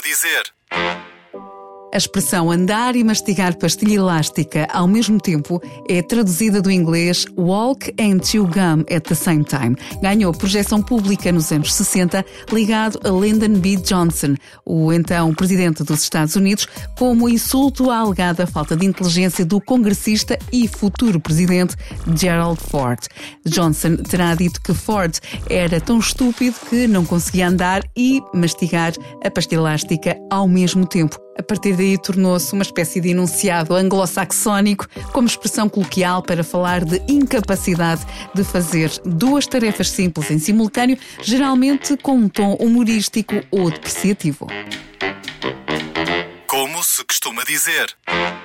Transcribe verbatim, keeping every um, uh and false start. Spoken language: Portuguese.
dizer. A expressão andar e mastigar pastilha elástica ao mesmo tempo é traduzida do inglês walk and chew gum at the same time. Ganhou projeção pública nos anos sessenta, ligado a Lyndon B. Johnson, o então presidente dos Estados Unidos, como insulto à alegada falta de inteligência do congressista e futuro presidente Gerald Ford. Johnson terá dito que Ford era tão estúpido que não conseguia andar e mastigar a pastilha elástica ao mesmo tempo. A partir daí tornou-se uma espécie de enunciado anglo-saxónico como expressão coloquial para falar de incapacidade de fazer duas tarefas simples em simultâneo, geralmente com um tom humorístico ou depreciativo. Como se costuma dizer.